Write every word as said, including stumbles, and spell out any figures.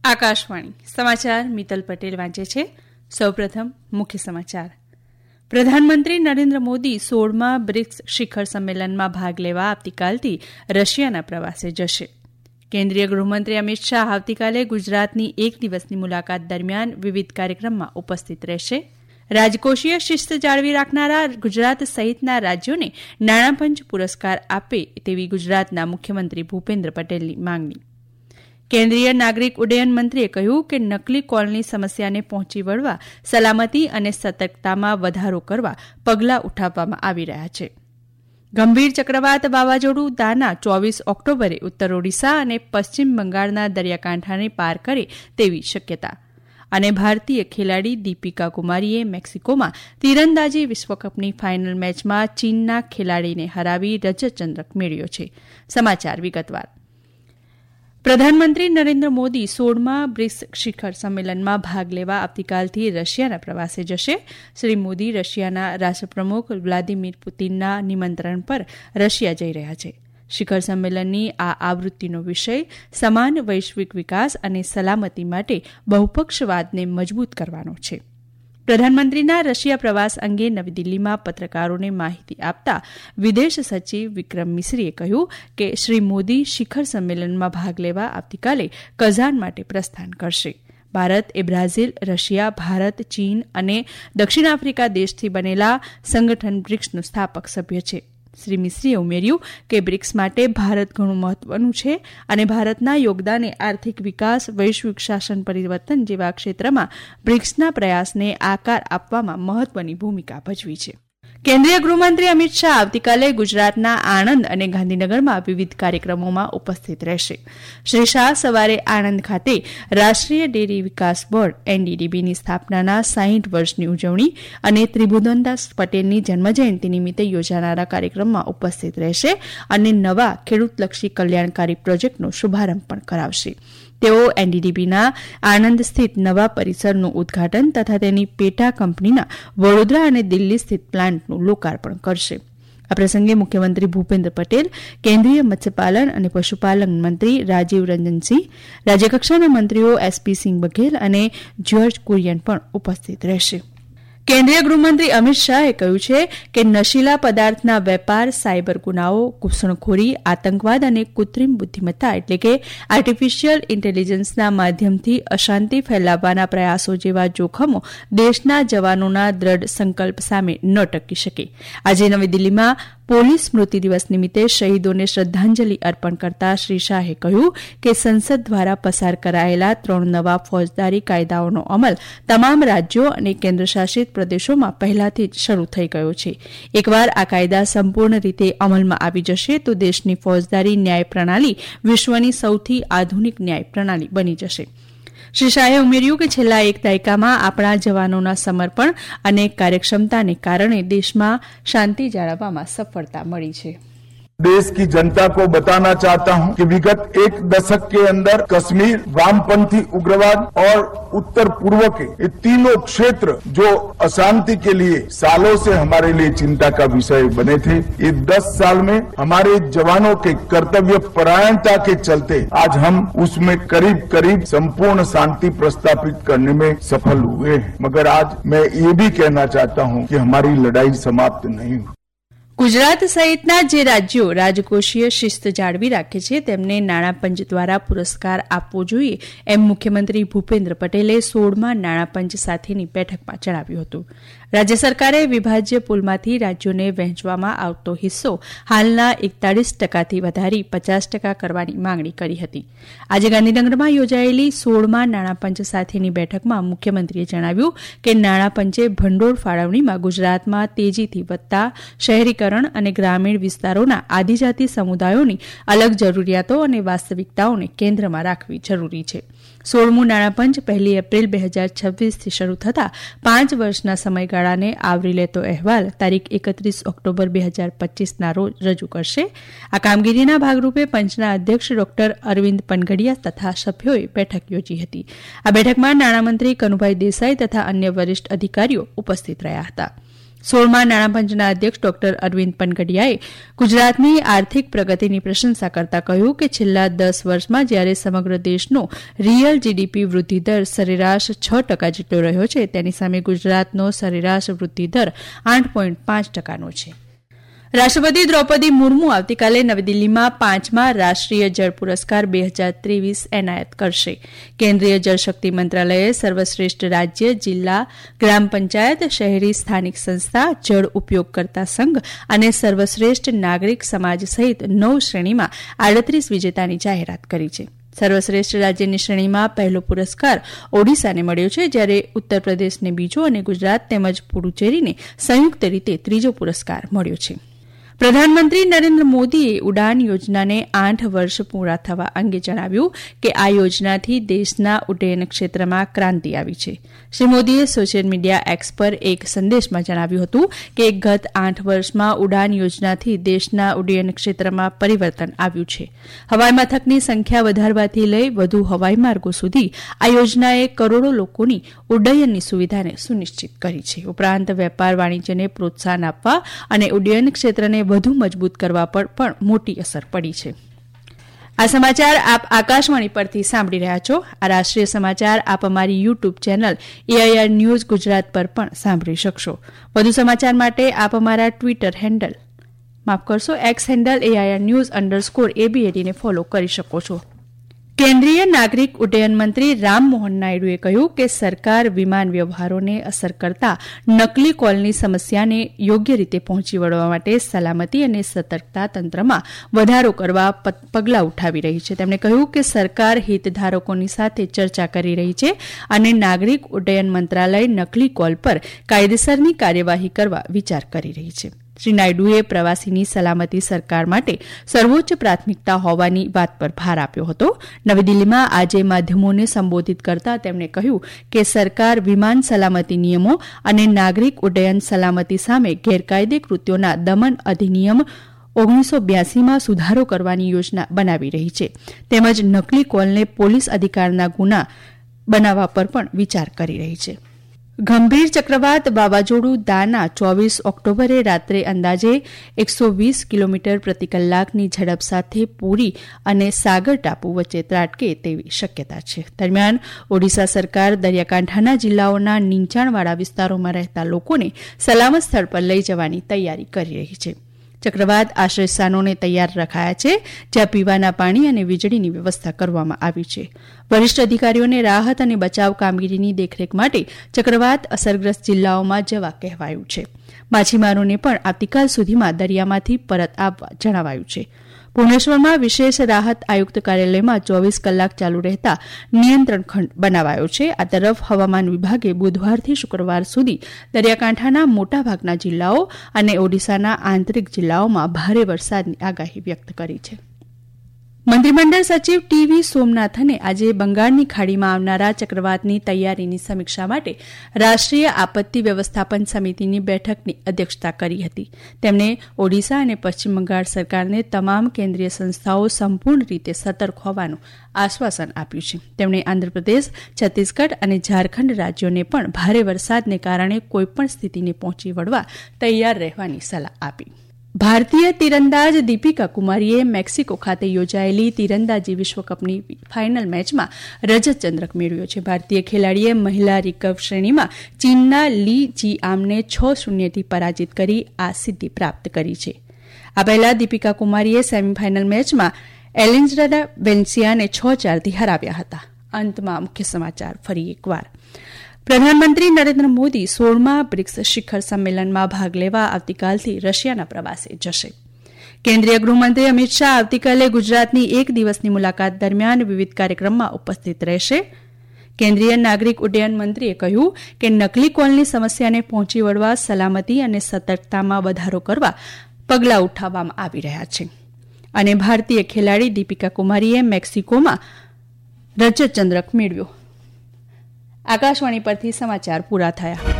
આકાશવાણી સમાચાર મિત્તલ પટેલ વાંચે છે. સૌપ્રથમ મુખ્ય સમાચાર. પ્રધાનમંત્રી નરેન્દ્ર મોદી સોળમા બ્રિક્સ શિખર સંમેલનમાં ભાગ લેવા આવતીકાલથી રશિયાના પ્રવાસે જશે. કેન્દ્રીય ગૃહમંત્રી અમિત શાહ આવતીકાલે ગુજરાતની એક દિવસની મુલાકાત દરમિયાન વિવિધ કાર્યક્રમમાં ઉપસ્થિત રહેશે. રાજકોષીય શિસ્ત જાળવી રાખનારા ગુજરાત સહિતના રાજ્યોને નાણાપંચ પુરસ્કાર આપે તેવી ગુજરાતના મુખ્યમંત્રી ભૂપેન્દ્ર પટેલની માંગણી. કેન્દ્રીય નાગરિક ઉડ્ડયન મંત્રીએ કહ્યું કે નકલી કોલની સમસ્યાને પહોંચી વળવા સલામતી અને સતર્કતામાં વધારો કરવા પગલાં ઉઠાવવામાં આવી રહ્યા છે. ગંભીર ચક્રવાત વાવાઝોડું દાના ચોવીસ ઓક્ટોબરે ઉત્તર ઓડિશા અને પશ્ચિમ બંગાળના દરિયાકાંઠાને પાર કરે તેવી શક્યતા. અને ભારતીય ખેલાડી દીપિકા કુમારીએ મેક્સિકોમાં તીરંદાજી વિશ્વકપની ફાઇનલ મેચમાં ચીનના ખેલાડીને હરાવી રજતચંદ્રક મેળવ્યો છે. સમાચાર વિગતવાર. પ્રધાનમંત્રી નરેન્દ્ર મોદી સોળમા બ્રિક્સ શિખર સંમેલનમાં ભાગ લેવા આવતીકાલથી રશિયાના પ્રવાસે જશે. શ્રી મોદી રશિયાના રાષ્ટ્રપ્રમુખ વ્લાદિમીર પુતિનના નિમંત્રણ પર રશિયા જઈ રહ્યા છે. શિખર સંમેલનની આ આવૃત્તિનો વિષય સમાન વૈશ્વિક વિકાસ અને સલામતી માટે બહુપક્ષવાદને મજબૂત કરવાનો છે. પ્રધાનમંત્રીના રશિયા પ્રવાસ અંગે નવી દિલ્હીમાં પત્રકારોને માહિતી આપતા વિદેશ સચિવ વિક્રમ મિશ્રીએ કહ્યું કે શ્રી મોદી શિખર સંમેલનમાં ભાગ લેવા આવતીકાલે કઝાન માટે પ્રસ્થાન કરશે. ભારત એ બ્રાઝીલ, રશિયા, ભારત, ચીન અને દક્ષિણ આફ્રિકા દેશથી બનેલા સંગઠન બ્રિક્સનું સ્થાપક સભ્ય છે. શ્રી મિશ્રીએ ઉમેર્યું કે બ્રિક્સ માટે ભારત ઘણું મહત્વનું છે અને ભારતના યોગદાને આર્થિક વિકાસ, વૈશ્વિક શાસન પરિવર્તન જેવા ક્ષેત્રમાં બ્રિક્સના પ્રયાસને આકાર આપવામાં મહત્વની ભૂમિકા ભજવી છે. કેન્દ્રીય ગૃહમંત્રી અમિત શાહ આવતીકાલે ગુજરાતના આણંદ અને ગાંધીનગરમાં વિવિધ કાર્યક્રમોમાં ઉપસ્થિત રહેશે. શ્રી શાહ સવારે આણંદ ખાતે રાષ્ટ્રીય ડેરી વિકાસ બોર્ડ એનડીડીબીની સ્થાપનાના સાહીઠ વર્ષની ઉજવણી અને ત્રિભુવનદાસ પટેલની જન્મજયંતિ નિમિત્તે યોજાનારા કાર્યક્રમમાં ઉપસ્થિત રહેશે અને નવા ખેડૂતલક્ષી કલ્યાણકારી પ્રોજેક્ટનો શુભારંભ પણ કરાવશે. તેઓ એનડીડીબીના આણંદ સ્થિત નવા પરિસરનું ઉદઘાટન તથા તેની પેટા કંપનીના વડોદરા અને દિલ્હી સ્થિત પ્લાન્ટનું લોકાર્પણ કરશે. આ પ્રસંગે મુખ્યમંત્રી ભૂપેન્દ્ર પટેલ, કેન્દ્રીય મત્સ્યપાલન અને પશુપાલન મંત્રી રાજીવ રંજનસિંહ, રાજ્યકક્ષાના મંત્રીઓ એસપી સિંહ બઘેલ અને જ્યોર્જ કુરિયન પણ ઉપસ્થિત રહેશે. કેન્દ્રીય ગૃહમંત્રી અમિત શાહે કહ્યું છે કે નશીલા પદાર્થના વેપાર, સાયબર ગુનાઓ, ઘૂસણખોરી, આતંકવાદ અને કૃત્રિમ બુદ્ધિમત્તા એટલે કે આર્ટિફિશિયલ ઇન્ટેલિજન્સના માધ્યમથી અશાંતિ ફેલાવવાના પ્રયાસો જેવા જોખમો દેશના જવાનોના દ્રઢ સંકલ્પ સામે ન ટકી શકે. આજે નવી દિલ્હીમાં પોલીસ સ્મૃતિ દિવસ નિમિત્તે શહીદોને શ્રદ્ધાંજલિ અર્પણ કરતા શ્રી શાહે કહ્યું કે સંસદ દ્વારા પસાર કરાયેલા ત્રણ નવા ફોજદારી કાયદાઓનો અમલ તમામ રાજ્યો અને કેન્દ્રશાસિત પ્રદેશોમાં પહેલાથી જ શરૂ થઈ ગયો છે. એકવાર આ કાયદા સંપૂર્ણ રીતે અમલમાં આવી જશે તો દેશની ફોજદારી ન્યાય પ્રણાલી વિશ્વની સૌથી આધુનિક ન્યાય પ્રણાલી બની જશે. શ્રી શાહે ઉમેર્યું કે છેલ્લા એક દાયકામાં આપણા જવાનોના સમર્પણ અને કાર્યક્ષમતાને કારણે દેશમાં શાંતિ જાળવવામાં સફળતા મળી છે. देश की जनता को बताना चाहता हूं कि विगत एक दशक के अंदर कश्मीर, वामपंथी उग्रवाद और उत्तर पूर्व के ये तीनों क्षेत्र जो अशांति के लिए सालों से हमारे लिए चिंता का विषय बने थे, ये दस साल में हमारे जवानों के कर्तव्य परायणता के चलते आज हम उसमें करीब करीब संपूर्ण शांति प्रस्थापित करने में सफल हुए हैं. मगर आज मैं ये भी कहना चाहता हूं कि हमारी लड़ाई समाप्त नहीं हुई. ગુજરાત સહિતના જે રાજ્યો રાજકોષીય શિસ્ત જાળવી રાખે છે તેમને નાણાપંચ દ્વારા પુરસ્કાર આપવો જોઈએ એમ મુખ્યમંત્રી ભૂપેન્દ્ર પટેલે સોળમા નાણાપંચ સાથેની બેઠકમાં જણાવ્યું હતું. રાજ્ય સરકારે વિભાજ્ય પુલમાંથી રાજ્યોને વહેંચવામાં આવતો હિસ્સો હાલના એકતાળીસ ટકાથી વધારી પચાસ ટકા કરવાની માંગણી કરી હતી. આજે ગાંધીનગરમાં યોજાયેલી સોળમા નાણાપંચ સાથેની બેઠકમાં મુખ્યમંત્રીએ જણાવ્યું કે નાણાપંચે ભંડોળ ફાળવણીમાં ગુજરાતમાં તેજીથી વધતા શહેરીકરણ અને ગ્રામીણ વિસ્તારોના આદિજાતિ સમુદાયોની અલગ જરૂરિયાતો અને વાસ્તવિકતાઓને કેન્દ્રમાં રાખવી જરૂરી છે. સોળમું નાણાપંચ પહેલી એપ્રિલ બે હજાર છવ્વીસથી શરૂ થતાં પાંચ વર્ષના સમયગાળાને આવરી લેતો અહેવાલ તારીખ એકત્રીસ ઓક્ટોબર બે હજાર પચ્ચીસના રોજ રજૂ કરશે. આ કામગીરીના ભાગરૂપે પંચના અધ્યક્ષ ડોક્ટર અરવિંદ પનગડિયા તથા સભ્યોએ બેઠક યોજી હતી. આ બેઠકમાં નાણામંત્રી કનુભાઈ દેસાઈ તથા અન્ય વરિષ્ઠ અધિકારીઓ ઉપસ્થિત રહ્યા હતા. સોળમાં નાણાપંચના અધ્યક્ષ ડોક્ટર અરવિંદ પનગડિયાએ ગુજરાતની આર્થિક પ્રગતિની પ્રશંસા કરતા કહ્યું કે છેલ્લા દસ વર્ષમાં જ્યારે સમગ્ર દેશનો રિયલ જીડીપી વૃદ્ધિદર સરેરાશ છ ટકા જેટલો રહ્યો છે તેની સામે ગુજરાતનો સરેરાશ વૃદ્ધિદર આઠ પોઈન્ટ પાંચ ટકાનો છે. રાષ્ટ્રપતિ દ્રૌપદી મુર્મુ આવતીકાલે નવી દિલ્હીમાં પાંચમા રાષ્ટ્રીય જળ પુરસ્કાર બે હજાર ત્રેવીસ એનાયત કરશે. કેન્દ્રીય જળશક્તિ મંત્રાલયે સર્વશ્રેષ્ઠ રાજ્ય, જિલ્લા, ગ્રામ પંચાયત, શહેરી સ્થાનિક સંસ્થા, જળ ઉપયોગકર્તા સંઘ અને સર્વશ્રેષ્ઠ નાગરિક સમાજ સહિત નવ શ્રેણીમાં આડત્રીસ વિજેતાની જાહેરાત કરી છે. સર્વશ્રેષ્ઠ રાજ્યની શ્રેણીમાં પહેલો પુરસ્કાર ઓડિશાને મળ્યો છે, જ્યારે ઉત્તર પ્રદેશને બીજો અને ગુજરાત તેમજ પુડુચેરીને સંયુક્ત રીતે ત્રીજો પુરસ્કાર મળ્યો છે. પ્રધાનમંત્રી નરેન્દ્ર મોદીએ ઉડાન યોજનાને આઠ વર્ષ પૂરા થવા અંગે જણાવ્યું કે આ યોજનાથી દેશના ઉડ્ડયન ક્ષેત્રમાં ક્રાંતિ આવી છે. શ્રી મોદીએ સોશિયલ મીડિયા એક્સ પર એક સંદેશમાં જણાવ્યું હતું કે ગત આઠ વર્ષમાં ઉડાન યોજનાથી દેશના ઉડ્ડયન ક્ષેત્રમાં પરિવર્તન આવ્યું છે. હવાઈ મથકની સંખ્યા વધારવાથી લઈ વધુ હવાઈ માર્ગો સુધી આ યોજનાએ કરોડો લોકોની ઉડ્ડયનની સુવિધાને સુનિશ્ચિત કરી છે. ઉપરાંત વેપાર વાણિજ્યને પ્રોત્સાહન આપવા અને ઉડ્ડયન ક્ષેત્રને વધુ મજબૂત કરવા પર પણ મોટી અસર પડી છે. આ સમાચાર આપ આકાશવાણી પરથી સાંભળી રહ્યા છો. આ રાષ્ટ્રીય સમાચાર આપ અમારી YouTube channel AIR news Gujarat પર પણ સાંભળી શકશો. વધુ સમાચાર માટે આપ અમારા ટ્વિટર હેન્ડલ માફ કરશો X handle AIR news underscore એબીએડીને ફોલો કરી શકો છો. કેન્દ્રીય નાગરિક ઉડ્ડયન મંત્રી રામમોહન નાયડુએ કહ્યું કે સરકાર વિમાન વ્યવહારોને અસર કરતા નકલી કોલની સમસ્યાને યોગ્ય રીતે પહોંચી વળવા માટે સલામતી અને સતર્કતા તંત્રમાં વધારો કરવા પગલાં ઉઠાવી રહી છે. તેમણે કહ્યું કે સરકાર હિતધારકોની સાથે ચર્ચા કરી રહી છે અને નાગરિક ઉડ્ડયન મંત્રાલય નકલી કોલ પર કાયદેસરની કાર્યવાહી કરવા વિચાર કરી રહી છે. શ્રી નાયડુએ પ્રવાસીની સલામતી સરકાર માટે સર્વોચ્ચ પ્રાથમિકતા હોવાની વાત પર ભાર આપ્યો હતો. નવી દિલ્હીમાં આજે માધ્યમોને સંબોધિત કરતા તેમણે કહ્યું કે સરકાર વિમાન સલામતી નિયમો અને નાગરિક ઉડ્ડયન સલામતી સામે ગેરકાયદે કૃત્યોના દમન અધિનિયમ ઓગણીસો બ્યાસીમાં સુધારો કરવાની યોજના બનાવી રહી છે, તેમજ નકલી કોલને પોલીસ અધિકારના ગુના બનાવવા પર પણ વિચાર કરી રહી છે. ગંભીર ચક્રવાત વાવાઝોડું દાના ચોવીસ ઓક્ટોબરે રાત્રે અંદાજે એકસો વીસ કિલોમીટર પ્રતિ કલાકની ઝડપ સાથે પુરી અને સાગર ટાપુ વચ્ચે ત્રાટકે તેવી શક્યતા છે. દરમિયાન ઓડિશા સરકાર દરિયાકાંઠાના જિલ્લાઓના નીચાણવાળા વિસ્તારોમાં રહેતા લોકોને સલામત સ્થળ પર લઈ જવાની તૈયારી કરી રહી છે. ચક્રવાત આશ્રયસ્થાનોને તૈયાર રખાયા છે, જ્યાં પીવાના પાણી અને વીજળીની વ્યવસ્થા કરવામાં આવી છે. વરિષ્ઠ અધિકારીઓને રાહત અને બચાવ કામગીરીની દેખરેખ માટે ચક્રવાત અસરગ્રસ્ત જિલ્લાઓમાં જવા કહેવાયું છે. માછીમારોને પણ આવતીકાલ સુધીમાં દરિયામાંથી પરત આવવા જણાવાયું છે. ભુવનેશ્વરમાં વિશેષ રાહત આયુક્ત કાર્યાલયમાં ચોવીસ કલાક ચાલુ રહેતા નિયંત્રણ ખંડ બનાવાયો છે. આ તરફ હવામાન વિભાગે બુધવારથી શુક્રવાર સુધી દરિયાકાંઠાના મોટાભાગના જિલ્લાઓ અને ઓડિશાના આંતરિક જિલ્લાઓમાં ભારે વરસાદની આગાહી વ્યક્ત કરી છે. મંત્રીમંડળ સચિવ ટીવી સોમનાથને આજે બંગાળની ખાડીમાં આવનારા ચક્રવાતની તૈયારીની સમીક્ષા માટે રાષ્ટ્રીય આપત્તિ વ્યવસ્થાપન સમિતિની બેઠકની અધ્યક્ષતા કરી હતી. તેમણે ઓડિશા અને પશ્ચિમ બંગાળ સરકારને તમામ કેન્દ્રીય સંસ્થાઓ સંપૂર્ણ રીતે સતર્ક હોવાનું આશ્વાસન આપ્યું છે. તેમણે આંધ્રપ્રદેશ, છત્તીસગઢ અને ઝારખંડ રાજ્યોને પણ ભારે વરસાદને કારણે કોઈપણ સ્થિતિને પહોંચી વળવા તૈયાર રહેવાની સલાહ આપી. ભારતીય તીરંદાજ દીપિકા કુમારીએ મેક્સિકો ખાતે યોજાયેલી તીરંદાજી વિશ્વકપની ફાઇનલ મેચમાં રજત ચંદ્રક મેળવ્યો છે. ભારતીય ખેલાડીએ મહિલા રિકર્વ શ્રેણીમાં ચીનના લી જીઆમને છ શૂન્યથી પરાજિત કરી આ સિદ્ધિ પ્રાપ્ત કરી છે. આ પહેલા દીપિકા કુમારીએ સેમીફાઇનલ મેચમાં એલેન્જરા વેન્સિયાને છ ચારથી હરાવ્યા હતા. અંતમાં મુખ્ય સમાચાર ફરી એકવાર. પ્રધાનમંત્રી નરેન્દ્ર મોદી સોળમા બ્રિક્સ શિખર સંમેલનમાં ભાગ લેવા આવતીકાલથી રશિયાના પ્રવાસે જશે. કેન્દ્રીય ગૃહમંત્રી અમિત શાહ આવતીકાલે ગુજરાતની એક દિવસની મુલાકાત દરમિયાન વિવિધ કાર્યક્રમમાં ઉપસ્થિત રહેશે. કેન્દ્રીય નાગરિક ઉડ્ડયન મંત્રીએ કહ્યું કે નકલી કોલની સમસ્યાને પહોંચી વળવા સલામતી અને સતર્કતામાં વધારો કરવા પગલાં ઉઠાવવામાં આવી રહ્યા છે. અને ભારતીય ખેલાડી દીપિકા કુમારીએ મેક્સિકોમાં રજત ચંદ્રક મેળવ્યો. આકાશવાણી પરથી સમાચાર પૂરા થયા.